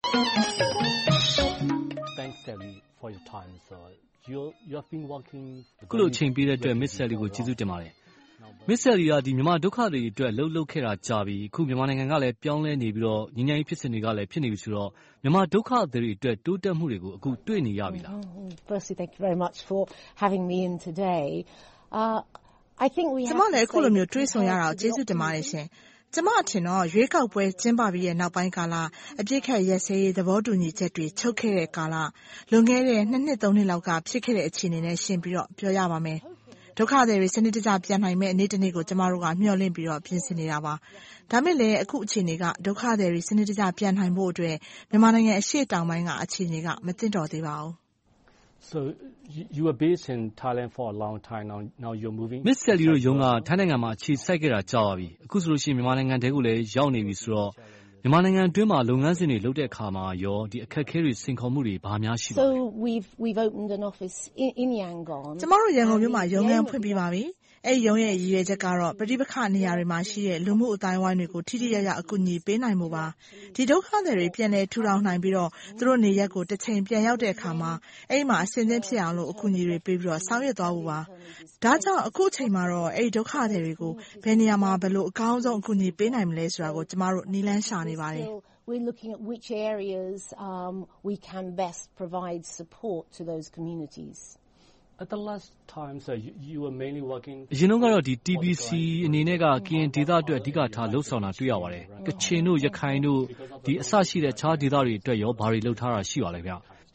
Thanks, Sally, for your time. So you have been working. ခုလိုချိန်ပေးတဲ့အတွက် Miss Sally ကိုကျေးဇူးတင်ပါတယ်။ Miss Sally ကမြန်မာဒုက္ခတွေအတွက်လှုပ်လှုပ်ခဲ့တာကြာပြီ။အခုမြန်မာနိုင်ငံကလည်းပြောင်းလဲနေပြီးတော့ငြိမ်းချမ်းရေးဖြစ်စဉ်တွေကလည်းဖြစ်နေပြီဆိုတော့မြန်မာဒုက္ခတွေအတွက်တိုးတက်မှုတွေကိုအခုတွေ့နေရပြီလား။ Firstly, thank you very much for having me in today. I think we have ကျမလည်းအခုလိုမျိုးတွေ့ဆုံရတာကိုကျေးဇူးတင်ပါတယ်ရှင်။ကျမအထင်တော့ရွေးကောက်ပွဲကျင်းပပြီးတဲ့နောက်ပိုင်းကာလအပြစ်ခတ်ရက်စဲရေးသဘောတူညီချက်တွေချုပ်ခဲ့တဲ့ကာလလွန်ခဲ့တဲ့2 နှစ်3 နှစ်လောက်ကဖြစ်ခဲ့တဲ့အခြေအနေနဲ့ရှင်းပြီးတော့ပြောရပါမယ်။ဒုက္ခတွေစနစ်တကျပြန်နိုင်မဲ့နေ့တစ်နေ့ကိုကျမတို့ကမျှော်လင့်ပြီးတော့ပြင်ဆင်နေတာပါ။ဒါမဲ့လည်းအခုအခြေအနေကဒုက္ခတွေစနစ်တကျပြန်နိုင်ဖို့အတွက်မြန်မာနိုင်ငံအရှေ့တောင်ပိုင်းကအခြေအနေကမသင့်တော်သေးပါဘူး။ So you were based in Thailand for a long time. Now you're moving. Miss Sally တို့ရုံးကထိုင်းနိုင်ငံမှာအခြေစိုက်ခဲ့တာကြာပါပြီ။အခုဆိုလို့ရှိရင်မြန်မာနိုင်ငံတဲကိုလည်းရောက်နေပြီဆိုတော့မြန်မာနိုင်ငံအတွင်းမှာလုပ်ငန်းစဉ်တွေလုပ်တဲ့အခါမှာရောဒီအခက်အခဲတွေစိန်ခေါ်မှုတွေဘာများရှိပါလဲ။ So we've opened an office in Yangon. ကျမတို့ရန်ကုန်မြို့မှာရုံးခန်းဖွင့်ပြီးပါပြီ။အဲ့ဒီရုံးရဲ့ရည်ရွယ်ချက်ကတော့ပဋိပက္ခနေရာတွေမှာရှိတဲ့လူမှုအတိုင်းအဝိုင်းတွေကိုထိထိရောက်ရောက်အကူအညီပေးနိုင်မှုပါ။ဒီဒုက္ခတွေပြန်လည်ထူထောင်နိုင်ပြီးတော့သူတို့နေရက်ကိုတစ်ချိန်ပြန်ရောက်တဲ့အခါမှာအဲ့ဒီမှာအဆင်သင့်ဖြစ်အောင်လို့အကူအညီတွေပေးပြီးတော့ဆောင်ရွက်သွားဖို့ပါ။ဒါကြောင့်အခုအချိန်မှာတော့အဲ့ဒီဒုက္ခတွေကိုဘယ်နေရာမှာဘယ်လိုအကောင်းဆုံးအကူအညီပေးနိုင်မလဲဆိုတာကိုကျမတို့နည်းလမ်းရှာနေပါတယ်။ We're looking at which areas we can best provide support to those communities. At the last time, so you were mainly working. အရင်တော့ကတော့ဒီ TBC အနေနဲ့ကကရင်ဒေသအတွက်အဓိကထားလှုပ်ဆောင်တာတွေ့ရပါတယ်။ကချင်တို့ရခိုင်တို့ဒီအစရှိတဲ့ခြားဒေသတွေအတွက်ရောဘာတွေလှုပ်ထားတာရှိပါလဲဗျ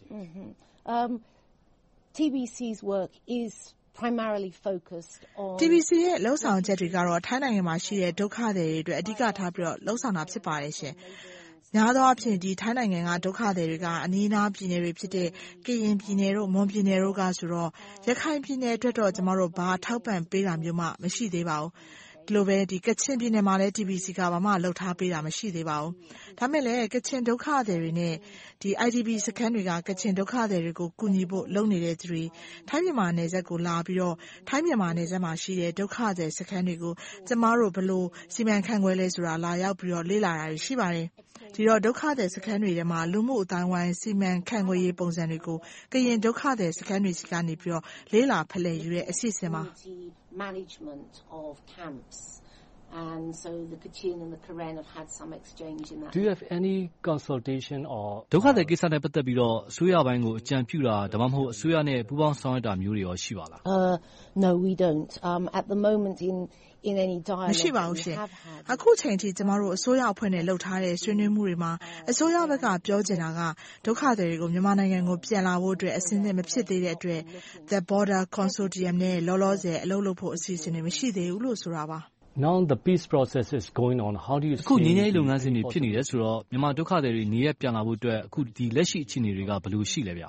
။ TBC's work is primarily focused on TBC ရဲ့လှုပ်ဆောင်ချက်တွေကတော့ထိုင်းနိုင်ငံမှာရှိတဲ့ဒုက္ခတွေအတွက်အဓိကထားပြီးတော့လှုပ်ဆောင်တာဖြစ်ပါတယ်ရှင်။များသောအားဖြင့်ဒီထိုင်းနိုင်ငံကဒုက္ခတွေကအနီးအနားပြည်နယ်တွေဖြစ်တဲ့ကရင်ပြည်နယ်တို့မွန်ပြည်နယ်တို့ကဆိုတော့ရခိုင်ပြည်နယ်အတွက်တော့ကျမတို့ဘာထောက်ပံ့ပေးတာမျိုးမှမရှိသေးပါဘူး။ဒီလိုပဲဒီကချင်ပြည်နယ်မှာလည်း TBC ကဘာမှလှုပ်ထားပေးတာမရှိသေးပါဘူး။ဒါမဲ့လည်းကချင်ဒုက္ခတွေနဲ့ဒီ IDP စခန်းတွေကကချင်ဒုက္ခတွေကိုကူညီဖို့လုပ်နေတဲ့သူတွေထိုင်းမြန်မာနယ်စပ်ကိုလာပြီးတော့ထိုင်းမြန်မာနယ်စပ်မှာရှိတဲ့ဒုက္ခတွေစခန်းတွေကိုကျမတို့ဘယ်လိုစီမံခန့်ခွဲလဲဆိုတာလာရောက်ပြီးတော့လေ့လာတာရှိပါတယ်။ဒီတော့ဒုက္ခတွေစခန်းတွေထဲမှာလူမှုအတိုင်းဝိုင်းစီမံခန့်ခွဲရေးပုံစံတွေကိုကရင်ဒုက္ခတွေစခန်းတွေစီကနေပြီးတော့လေ့လာဖလှယ်ယူတဲ့အစီအစဉ်ပါ management of camps and so the Kachin and the Karen have had some exchange in that. Do you have any consultation or ဒုက္ခတွေကိစ္စနဲ့ပတ်သက်ပြီးတော့အစိုးရပိုင်းကိုအကြံပြုတာဒါမှမဟုတ်အစိုးရနဲ့ပူးပေါင်းဆောင်ရွက်တာမျိုးတွေရောရှိပါလား No we don't at the moment in any dialogue မရှိပါဘူးရှင်အခုချိန်ထိကျမတို့အစိုးရအဖွဲ့နဲ့လှုပ်ထားတဲ့ဆွေးနွေးမှုတွေမှာအစိုးရဘက်ကပြောချင်တာကဒုက္ခတွေကိုမြန်မာနိုင်ငံကိုပြန်လာဖို့အတွက်အစင်းစင်မဖြစ်သေးတဲ့အတွက် The Border Consortium နဲ့လောလောဆယ်အလုပ်လုပ်ဖို့အစီအစဉ်တွေမရှိသေးဘူးလို့ဆိုတာပါ Now the peace process is going on. How do you see အခုငြိမ်းချမ်းရေးလုပ်ငန်းစဉ်တွေဖြစ်နေတယ်ဆိုတော့မြန်မာဒုက္ခတွေနေရပြန်လာဖို့အတွက်အခုဒီလက်ရှိအခြေအနေတွေကဘယ်လိုရှိလဲဗျ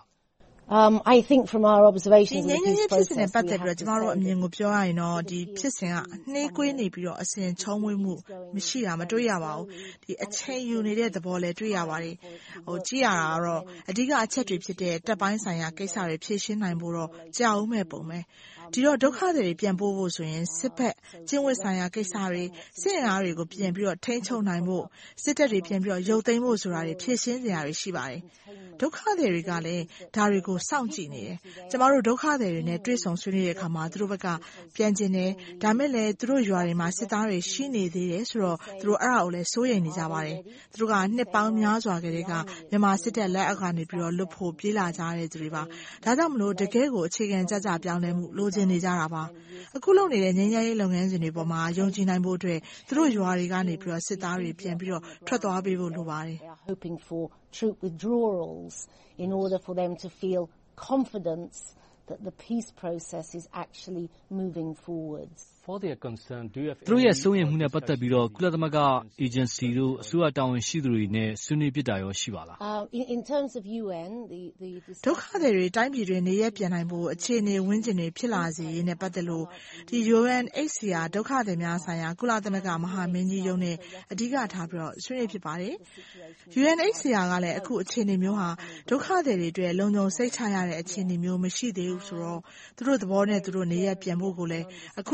I think from our observations of the peace process နဲ့ပတ်သက်ပြီးတော့ကျမတို့အမြင်ကိုပြောရရင်တော့ဒီဖြစ်စဉ်ကနှေးကွေးနေပြီးတော့အစဉ်ချုံးမွေးမှုမရှိတာမတွေ့ရပါဘူးဒီအချိန်ယူနေတဲ့သဘောလည်းတွေ့ရပါတယ်ကြည့်ရတာကတော့အဓိကအချက်တွေဖြစ်တဲ့တပ်ပိုင်းဆိုင်ရာကိစ္စတွေဖြည့်ရှင်းနိုင်ဖို့တော့ကြာဦးမဲ့ပုံပဲဒီတော့ဒုက္ခတွေပြန်ပို့ဖို့ဆိုရင်စစ်ဘက်ကျင့်ဝတ်ဆိုင်ရာကိစ္စတွေစစ်အင်အားတွေကိုပြန်ပြီးတော့ထိန်းချုပ်နိုင်ဖို့စစ်တပ်တွေပြန်ပြီးတော့ရုပ်သိမ်းဖို့ဆိုတာတွေဖြည့်ရှင်းစရာတွေရှိပါတယ်ဒုက္ခတွေကလည်းဒါတွေကိုစောင့်ကြည့်နေတယ်ကျမတို့ဒုက္ခတွေနဲ့တွေ့ဆုံဆွေးနွေးတဲ့အခါမှာသူတို့ဘက်ကပြန်ကျင်တယ်ဒါမဲ့လည်းသူတို့ရွာတွေမှာစစ်သားတွေရှိနေသေးတယ်ဆိုတော့သူတို့အဲ့ဒါကိုလည်းစိုးရိမ်နေကြပါတယ်သူတို့ကနှစ်ပေါင်းများစွာကလေးကမြန်မာစစ်တပ်လက်အောက်ကနေပြီးတော့လွတ်ဖို့ပြေးလာကြတဲ့သူတွေပါဒါကြောင့်မလို့တကယ်ကိုအခြေခံကြကြပြောင်းလဲမှုလိုချင်နေကြတာပါအခုလုပ်နေတဲ့ငြိမ်းချမ်းရေးလုပ်ငန်းစဉ်တွေပေါ်မှာယုံကြည်နိုင်ဖို့အတွက်သူတို့ရွာတွေကနေပြီးတော့စစ်သားတွေပြန်ပြီးတော့ထွက်သွားပေးဖို့လိုပါတယ် hoping for troop withdrawals in order for them to feel confidence that the peace process is actually moving forwards. For their concern, do you have သူတို့ရဲ့စိုးရိမ်မှုနဲ့ပတ်သက်ပြီးတော့ကုလသမဂ္ဂ agency တို့အစိုးရတာဝန်ရှိသူတွေနဲ့ဆွေးနွေးပြတာရောရှိပါလား In terms of UN the ဒုက္ခတွေတိုင်းပြည်တွေနေရပြန်နိုင်ဖို့အခြေအနေဝန်းကျင်တွေဖြစ်လာစေရေးနဲ့ပတ်သက်လို့ဒီ UNHCR ဒုက္ခတွေများဆိုင်ရာကုလသမဂ္ဂမဟာမင်းကြီးရုံးနဲ့အဓိကထားပြီးတော့ဆွေးနွေးဖြစ်ပါတယ် UNHCR ကလည်းအခုအခြေအနေမျိုးဟာဒုက္ခတွေအတွက်လုံခြုံစိတ်ချရတဲ့အခြေအနေမျိုးမရှိသေးဘူးဆိုတော့သူတို့သဘောနဲ့သူတို့နေရပြန်ဖို့ကိုလည်းအခုချိန်မှ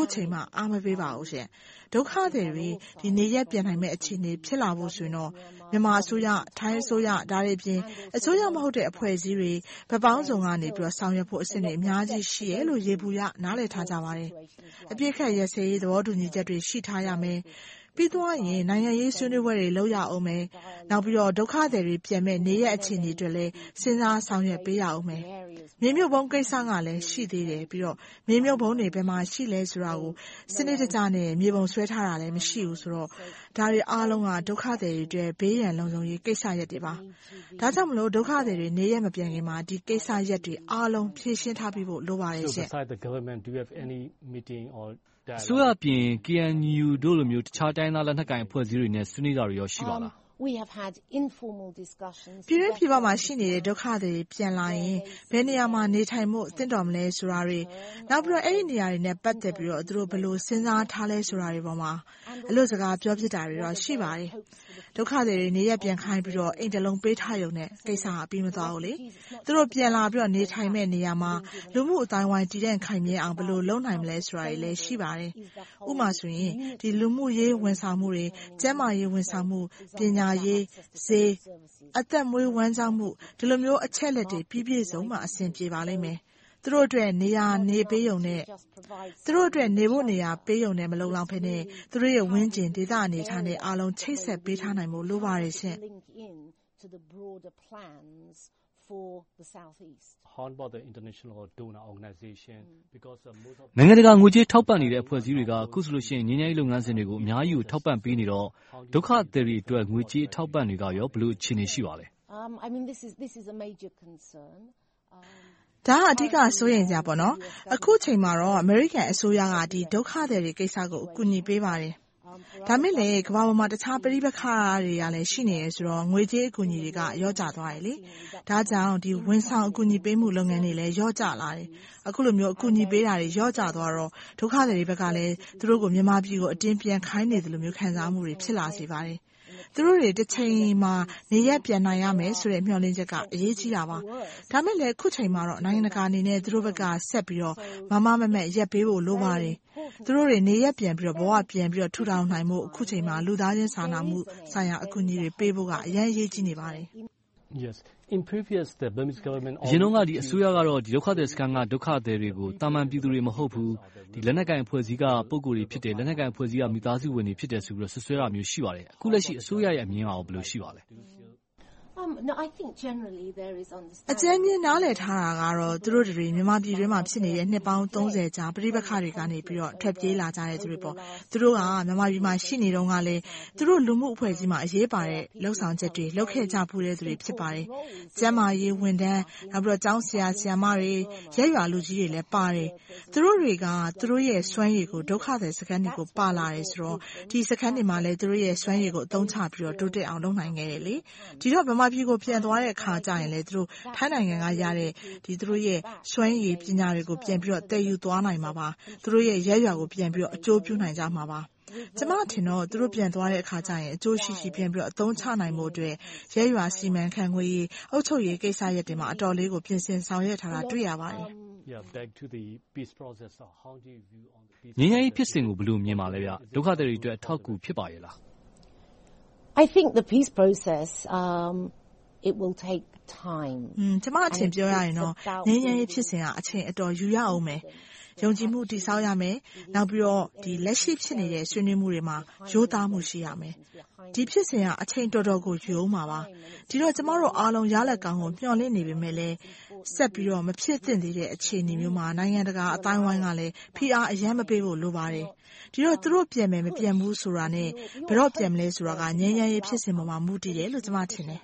အားမပေးပါဘူးရှင်ဒုက္ခသည်တွေဒီနေရက်ပြန်နိုင်မဲ့အခြေအနေဖြစ်လာဖို့ဆိုရင်တော့မြန်မာအစိုးရထိုင်းအစိုးရဒါတွေပြင်အစိုးရမဟုတ်တဲ့အဖွဲ့အစည်းတွေဗပောင်းဆောင်ကနေပြီးတော့ဆောင်ရွက်ဖို့အဆင့်တွေအများကြီးရှိရဲလို့ရေဘူးရနားလည်ထားကြပါတယ်အပြည့်ခက်ရစေးသဘောတူညီချက်တွေရှိထားရမယ်ပြီးသွားရင်နိုင်ငံရေးဆွေးနွေးပွဲတွေလုပ်ရအောင်မယ်နောက်ပြီးတော့ဒုက္ခသည်တွေပြန်မဲ့နေရက်အခြေအနေတွေလည်းစဉ်းစားဆောင်ရွက်ပေးရအောင်မယ်မြေမြုပ်ဘုံကိစ္စကလည်းရှိသေးတယ်ပြီးတော့မြေမြုပ်ဘုံတွေဘယ်မှာရှိလဲဆိုတာကိုစနစ်တကျနဲ့မြေပုံဆွဲထားတာလည်းမရှိဘူးဆိုတော့ဒါတွေအားလုံးကဒုက္ခသည်တွေအတွက်ဘေးရန်လုံခြုံရေးကိစ္စရပ်တွေပါဒါကြောင့်မလို့ဒုက္ခသည်တွေနေရက်မပြန်ခင်မှာဒီကိစ္စရပ်တွေအားလုံးဖြည့်ရှင်းထားပြီးဖို့လိုပါတယ်ရှင့်အစိုးရပြင် KNU တို့လိုမျိုးတခြားတိုင်းသားလက်နက်ကိုင်အဖွဲ့အစည်းတွေနဲ့ဆွေးနွေးတာတွေရောရှိပါလား We have had informal discussions. ပြည်တွင်းပြည်ပမှာရှိနေတဲ့ဒုက္ခသည်ပြန်လာရင်ဘယ်နေရာမှာနေထိုင်မှုအသင့်တော်မလဲဆိုတာတွေနောက်ပြီးတော့အဲ့ဒီနေရာတွေနဲ့ပတ်သက်ပြီးတော့သူတို့ဘယ်လိုစဉ်းစားထားလဲဆိုတာတွေပေါ်မှာအလို့စကားပြောဖြစ်တာတွေတော့ရှိပါတယ်ဒုက္ခသည်တွေနေရပြန်ခိုင်းပြီးတော့အိမ်တလုံးပေးထားရုံနဲ့ကိစ္စဟာပြီးမသွားဘူးလေသူတို့ပြန်လာပြီးတော့နေထိုင်မဲ့နေရာမှာလူမှုအတိုင်းဝိုင်းတည်တဲ့ခိုင်မြဲအောင်ဘယ်လိုလုပ်နိုင်မလဲဆိုတာတွေလည်းရှိပါတယ်ဥပမာဆိုရင်ဒီလူမှုရေးဝန်ဆောင်မှုတွေကျန်းမာရေးဝန်ဆောင်မှုပညာရေးဈေးအသက်မွေးဝမ်းကြောင်းမှုဒီလိုမျိုးအချက်လက်တွေပြည့်စုံမှအဆင်ပြေပါလိမ့်မယ်သူတို့အတွက်နေရာနေပေးရုံနဲ့သူတို့အတွက်နေဖို့နေရာပေးရုံနဲ့မလုံလောက်ဖ ೇನೆ သူတို့ရဲ့ဝင်းကျင်ဒေသအနေထားနဲ့အားလုံးချိတ်ဆက်ပေးထားနိုင်ဖို့လိုပါတယ်ရှင်နိုင်ငံတကာငွေကြေးထောက်ပံ့နေတဲ့အဖွဲ့အစည်းတွေကအခုဆိုလို့ရှိရင်ငြိမ်းချမ်းရေးလုပ်ငန်းစဉ်တွေကိုအများကြီးထောက်ပံ့ပေးနေတော့ဒုက္ခသည်တွေအတွက်ငွေကြေးထောက်ပံ့တွေကရောဘယ်လိုအခြေအနေရှိပါလဲဒါအဓိကစိုးရိမ်ကြပါတော့အခုချိန်မှာတော့အမေရိကန်အစိုးရကဒီဒုက္ခသည်တွေကိစ္စကိုအကူအညီပေးပါတယ်ဒါမဲ့လေကမ္ဘာပေါ်မှာတခြားပဋိပက္ခတွေကလည်းရှိနေရဆိုတော့ငွေကြေးအကူအညီတွေကရော့ကျသွားတယ်လေဒါကြောင့်ဒီဝန်ဆောင်အကူအညီပေးမှုလုပ်ငန်းတွေလည်းရော့ကျလာတယ်အခုလိုမျိုးအကူအညီပေးတာတွေရော့ကျသွားတော့ဒုက္ခသည်တွေဘက်ကလည်းသူတို့ကိုမြန်မာပြည်ကိုအတင်းပြန်ခိုင်းနေတယ်လို့မျိုးခံစားမှုတွေဖြစ်လာစေပါတယ်သူတို့တွေတစ်ချိန်မှာနေရက်ပြန်နိုင်ရမယ်ဆိုတဲ့မျှော်လင့်ချက်ကအရေးကြီးတာပါဒါမဲ့လည်းခုချိန်မှာတော့နိုင်ငံတကာအနေနဲ့သူတို့ဘက်ကဆက်ပြီးတော့မမမက်ရက်ပေးဖို့လိုပါတယ်သူတို့တွေနေရက်ပြန်ပြီးတော့ဘဝပြန်ပြီးတော့ထူထောင်နိုင်မှုအခုချိန်မှာလူသားချင်းစာနာမှုဆိုင်ရာအကူအညီတွေပေးဖို့ကအရင်အရေးကြီးနေပါတယ် Yes in previous the Burmese government အရင်ကဒီအစိုးရကတော့ဒီဒုက္ခသည်စခန်းကဒုက္ခသည်တွေကိုတာမန်ပြည်သူတွေမဟုတ်ဘူးဒီလက်နက်ကိုင်အဖွဲ့အစည်းကပုံကိုယ်တွေဖြစ်တယ်လက်နက်ကိုင်အဖွဲ့အစည်းကမိသားစုဝင်တွေဖြစ်တယ်ဆိုပြီးတော့ဆွဆွဲတာမျိုးရှိပါတယ်အခုလက်ရှိအစိုးရရဲ့အမြင်အောင်ဘယ်လိုရှိပါလဲ No, I think generally there is understanding. အကျဉ်းချင်းနားလည်ထားတာကတော့သူတို့တွေမြန်မာပြည်တွင်းမှာဖြစ်နေတဲ့နှစ်ပေါင်း30ကြာပြည်ပခါတွေကနေပြီးတော့ထွက်ပြေးလာကြတဲ့သူတွေပေါ့သူတို့ကမြန်မာပြည်မှာရှိနေတော့ကလည်းသူတို့လူမှုအဖွဲ့အစည်းမှာအရေးပါတဲ့လှုပ်ဆောင်ချက်တွေလုပ်ခဲ့ကြဖူးတဲ့သူတွေဖြစ်ပါတယ်ကျန်းမာရေးဝန်ထမ်းနောက်ပြီးတော့ကျောင်းဆရာဆရာမတွေရဲရွာလူကြီးတွေလည်းပါတယ်သူတို့တွေကသူတို့ရဲ့စွမ်းရည်ကိုဒုက္ခသည်စခန်းတွေကိုပါလာတယ်ဆိုတော့ဒီစခန်းတွေမှာလည်းသူတို့ရဲ့စွမ်းရည်ကိုအသုံးချပြီးတော့တိုးတက်အောင်လုပ်နိုင်ခဲ့တယ်လေဒီတော့မြန်မာပြည်ကိုပြန်သွားတဲ့အခါကျရင်လေသူတို့ထိုင်းနိုင်ငံကရတဲ့ဒီသူတို့ရဲ့စွမ်းရည်ပညာတွေကိုပြန်ပြီးတော့တည်ယူသွားနိုင်မှာပါသူတို့ရဲ့ရဲရွာကိုပြန်ပြီးတော့အကျိုးပြုနိုင်ကြမှာပါကျမထင်တော့သူတို့ပြန်သွားတဲ့အခါကျရင်အကျိုးရှိရှိပြန်ပြီးတော့အသုံးချနိုင်မှုအတွက်ရဲရွာစီမံခန့်ခွဲရေးအုပ်ချုပ်ရေးကိစ္စရပ်တွေမှာအတော်လေးကိုပြင်ဆင်ဆောင်ရွက်ထားတာတွေ့ရပါတယ် back to the peace process how do you view on the peace ငြိမ်းချမ်းရေးဖြစ်စဉ်ကိုဘယ်လိုမြင်ပါလဲဗျဒုက္ခသည်တွေအတွက်အထောက်အကူဖြစ်ပါရဲ့လား I think the peace process it will take time ကျမအထင်ပြောရရင်တော့ငြိမ်းချမ်းရေးဖြစ်စဉ်ကအချိန်အတော်ယူရအောင်မယ်ယုံကြည်မှုတည်ဆောက်ရမယ်နောက်ပြီးတော့ဒီလက်ရှိဖြစ်နေတဲ့ဆွေးနွေးမှုတွေမှာရိုးသားမှုရှိရမယ်ဒီဖြစ်စဉ်ကအချိန်တော်တော်ကိုယူအောင်ပါပါဒီတော့ကျမတို့အားလုံးရလက်ကောင်းကိုမျှော်လင့်နေပေမဲ့လည်းဆက်ပြီးတော့မဖြစ်သင့်သေးတဲ့အခြေအနေမျိုးမှာနိုင်ငံတကာအတိုင်းဝိုင်းကလည်းဖိအားအယမ်းမပေးဖို့လိုပါတယ်ဒီတော့သူတို့ပြန်မယ်မပြန်ဘူးဆိုတာနဲ့ဘယ်တော့ပြန်မလဲဆိုတာကငြိမ်းချမ်းရေးဖြစ်စဉ်ပေါ်မှာမူတည်တယ်လို့ကျမထင်တယ်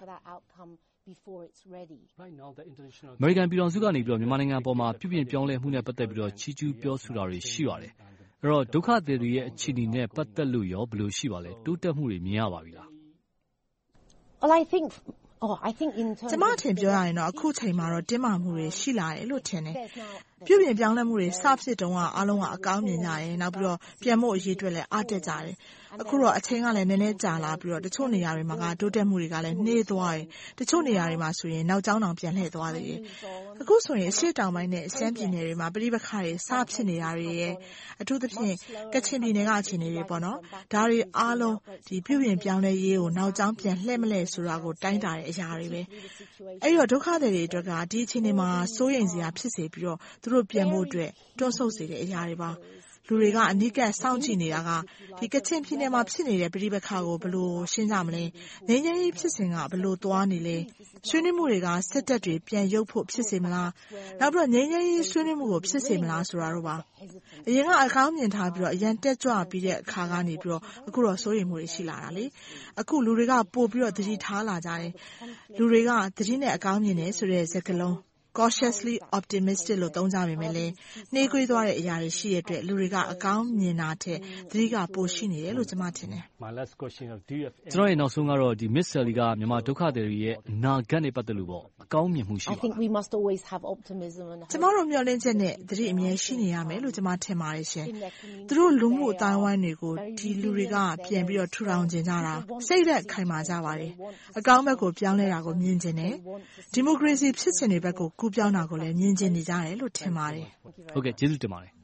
အမေရိကန်ပြည်ထောင်စုကနေပြီးတော့မြန်မာနိုင်ငံအပေါ်မှာပြုပြင်ပြောင်းလဲမှုနဲ့ပတ်သက်ပြီးတော့ချီးကျူးပြောဆိုတာတွေရှိပါတယ်အဲ့တော့ဒုက္ခသည်တွေရဲ့အခြေအနေနဲ့ပတ်သက်လို့ရောဘယ်လိုရှိပါလဲတိုးတက်မှုတွေမြင်ရပါပြီလား Well I think in terms ကျမထင်ပြောရရင်တော့အခုချိန်မှာတော့တင်းမာမှုတွေရှိလာတယ်လို့ထင်တယ်ပြုပြင်ပြောင်းလဲမှုတွေစဖြစ်တုန်းကအားလုံးကအကောင်းမြင်ကြတယ်နောက်ပြီးတော့ပြန်ဖို့အရေးအတွက်လည်းအားတက်ကြတယ်အခုတော့အချိန်ကလည်းနည်းနည်းကြာလာပြီးတော့တချို့နေရာတွေမှာကတိုးတက်မှုတွေကလည်းနှေးသွားတယ်တချို့နေရာတွေမှာဆိုရင်နောက်ကျောင်းတောင်ပြန်လှည့်သွားသေးတယ်အခုဆိုရင်အရှေ့တောင်ပိုင်းနဲ့အရှမ်းပြည်နယ်တွေမှာပြိပခါတွေစဖြစ်နေတာတွေရဲ့အထူးသဖြင့်ကချင်ပြည်နယ်ကအခြေအနေတွေပေါ့နော်ဒါတွေအားလုံးဒီပြုပြင်ပြောင်းလဲရေးကိုနောက်ကျောင်းပြန်လှည့်မလဲဆိုတာကိုတိုင်းတာတဲ့အရာတွေပဲအဲ့တော့ဒုက္ခသည်တွေအတွက်ကဒီအခြေအနေမှာစိုးရိမ်စရာဖြစ်စေပြီးတော့သူတို့ပြန်ဖို့အတွက်တွန်းဆုတ်စေတဲ့အရာတွေပါလူတွေကအနိကစောင့်ကြည့်နေတာကဒီကချင်ပြည်နယ်မှာဖြစ်နေတဲ့ပြိပခါကိုဘယ်လိုရှင်းကြမလဲငြိမ်းချမ်းရေးဖြစ်စဉ်ကဘယ်လိုသွားနေလဲဆွေးနွေးမှုတွေကစစ်တပ်တွေပြန်ရုပ်ဖို့ဖြစ်စေမလားနောက်ပြီးတော့ငြိမ်းချမ်းရေးဆွေးနွေးမှုကိုဖြစ်စေမလားဆိုတာတော့ပါအရင်ကအကောင်းမြင်ထားပြီးတော့အရန်တက်ကြွပြီးတဲ့အခါကနေပြီးတော့အခုတော့စိုးရိမ်မှုတွေရှိလာတာလေအခုလူတွေကပို့ပြီးတော့သတိထားလာကြတယ်လူတွေကသတိနဲ့အကောင်းမြင်တယ်ဆိုတဲ့စကားလုံးcautiously optimistic လို့သုံးကြပေမဲ့လည်းနှေးကွေးသွားတဲ့အရာတွေရှိတဲ့အတွက်လူတွေကအကောင်းမြင်တာထက်သတိကပိုရှိနေတယ်လို့ကျွန်မထင်တယ် My last question is do you have ကျွန်တော်ရဲ့နောက်ဆုံးကတော့ဒီ Miss Sally ကမြန်မာဒုက္ခသည်တွေရဲ့အနာဂတ်နဲ့ပတ်သက်လို့ပေါ့အကောင်းမြင်မှုရှိပါ I think we must always have optimism and ကျွန်တော်တို့မျှော်လင့်ချက်နဲ့သတိအမြဲရှိနေရမယ်လို့ကျွန်မထင်ပါတယ်ရှင်သူတို့လူမှုအတိုင်းဝိုင်းတွေကိုဒီလူတွေကပြန်ပြီးတော့ထူထောင်ကျင်ကြတာစိတ်သက်ခိုင်မာကြပါတယ်အကောင်းဘက်ကိုပြောင်းလဲတာကိုမြင်ကျင်တယ်ဒီမိုကရေစီဖြစ်စဉ်တွေဘက်ကိုကူးပြောင်းတာကိုလည်းမြင်ကျင်နေကြတယ်လို့ထင်ပါတယ်ဟုတ်ကဲ့ကျေးဇူးတင်ပါတယ်